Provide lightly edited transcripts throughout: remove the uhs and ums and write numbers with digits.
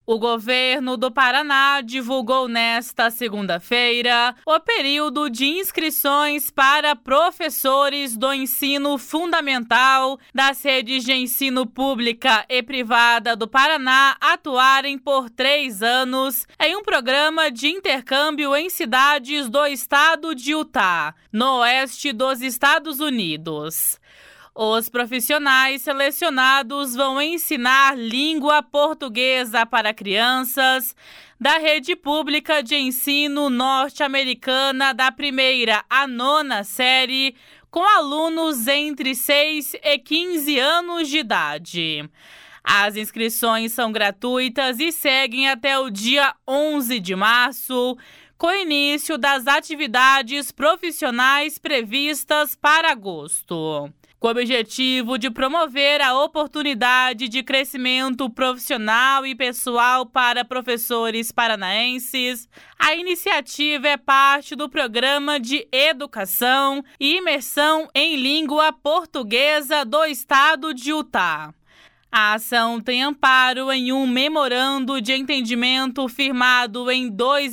O governo do Paraná divulgou nesta segunda-feira o período de inscrições para professores do ensino fundamental das redes de ensino pública e privada do Paraná atuarem por 3 anos em um programa de intercâmbio em cidades do estado de Utah, no oeste dos Estados Unidos. Os profissionais selecionados vão ensinar língua portuguesa para crianças da rede pública de ensino norte-americana da 1ª à 9ª série, com alunos entre 6 e 15 anos de idade. As inscrições são gratuitas e seguem até o dia 11 de março, com o início das atividades profissionais previstas para agosto. Com o objetivo de promover a oportunidade de crescimento profissional e pessoal para professores paranaenses, a iniciativa é parte do Programa de Educação e Imersão em Língua Portuguesa do Estado de Utah. A ação tem amparo em um memorando de entendimento firmado em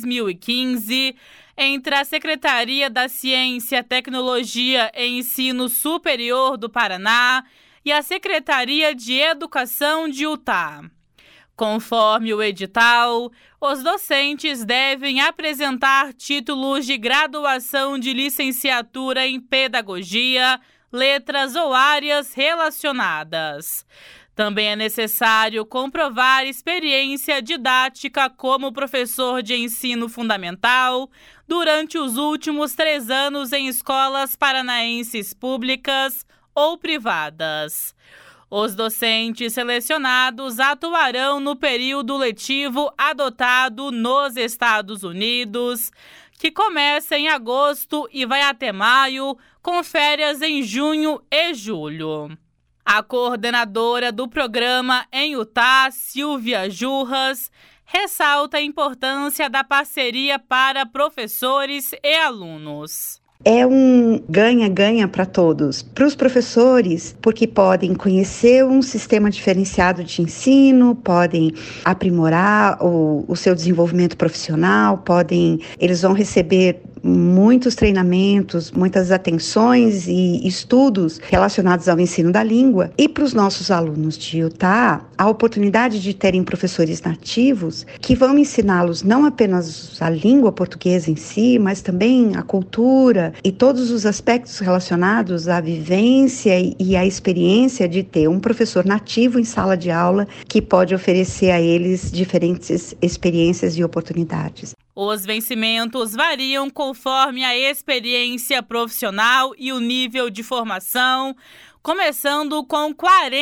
2015 entre a Secretaria da Ciência, Tecnologia e Ensino Superior do Paraná e a Secretaria de Educação de Utah. Conforme o edital, os docentes devem apresentar títulos de graduação de licenciatura em pedagogia, letras ou áreas relacionadas. Também é necessário comprovar experiência didática como professor de ensino fundamental durante os últimos 3 anos em escolas paranaenses públicas ou privadas. Os docentes selecionados atuarão no período letivo adotado nos Estados Unidos, que começa em agosto e vai até maio, com férias em junho e julho. A coordenadora do programa em Utah, Silvia Jurras, ressalta a importância da parceria para professores e alunos. É um ganha-ganha para todos. Para os professores, porque podem conhecer um sistema diferenciado de ensino, podem aprimorar o seu desenvolvimento profissional, eles vão receber muitos treinamentos, muitas atenções e estudos relacionados ao ensino da língua. E para os nossos alunos de Utah, a oportunidade de terem professores nativos que vão ensiná-los não apenas a língua portuguesa em si, mas também a cultura e todos os aspectos relacionados à vivência e à experiência de ter um professor nativo em sala de aula que pode oferecer a eles diferentes experiências e oportunidades. Os vencimentos variam conforme a experiência profissional e o nível de formação, começando com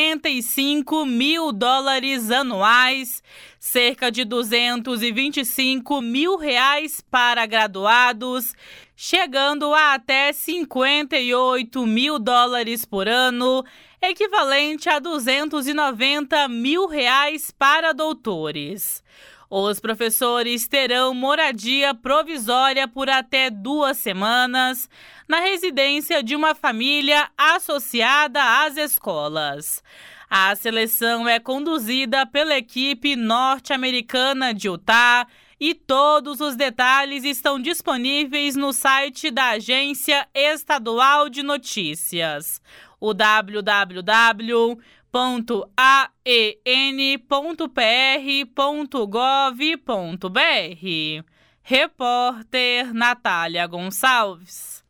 $45 mil anuais, cerca de R$225 mil para graduados, chegando a até $58 mil por ano, equivalente a R$290 mil para doutores. Os professores terão moradia provisória por até 2 semanas na residência de uma família associada às escolas. A seleção é conduzida pela equipe norte-americana de Utah e todos os detalhes estão disponíveis no site da Agência Estadual de Notícias, o www.aen.pr.gov.br. Repórter Natália Gonçalves.